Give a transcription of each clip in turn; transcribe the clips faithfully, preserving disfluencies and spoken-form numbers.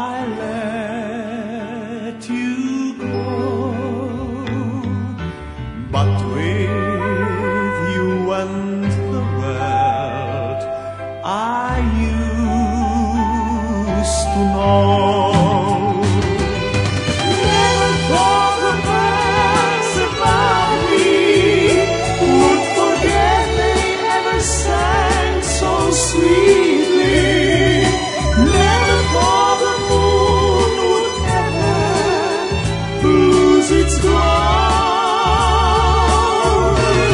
I let you go, but with you and the world I used to know. Never thought the birds above me would forget they ever sang so sweetly. Never thought the moon would ever lose its glory.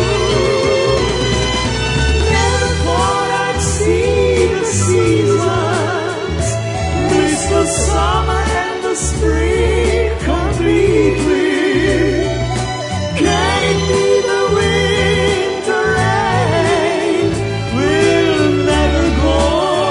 Never thought I'd see the seasons, miss the summer and the spring completely. Can it be the winter rain will never go?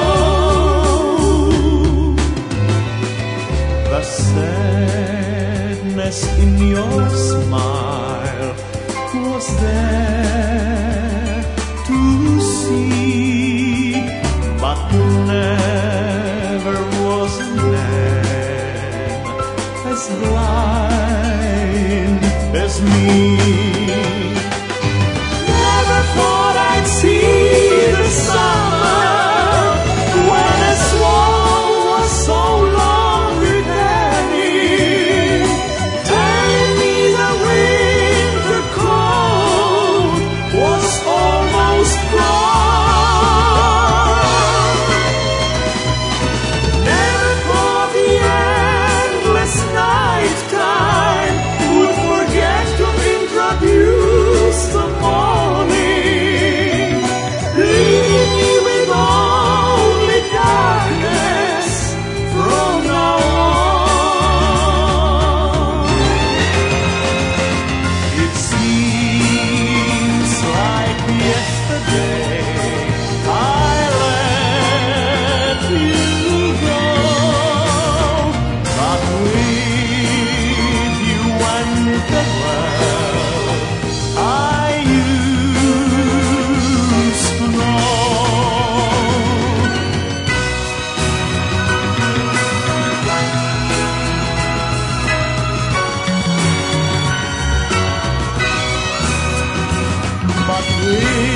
The sadness in your smile was there to see, but never was man as blind as me. Never thought I'd see the summer when a swan was so long returning, telling me the winter cold was almost gone. Never thought the endless night time would forget to introduce the morning, leaving me with only darkness from now on. It seems like yesterday I let you go, but with you and the world I used to know. But with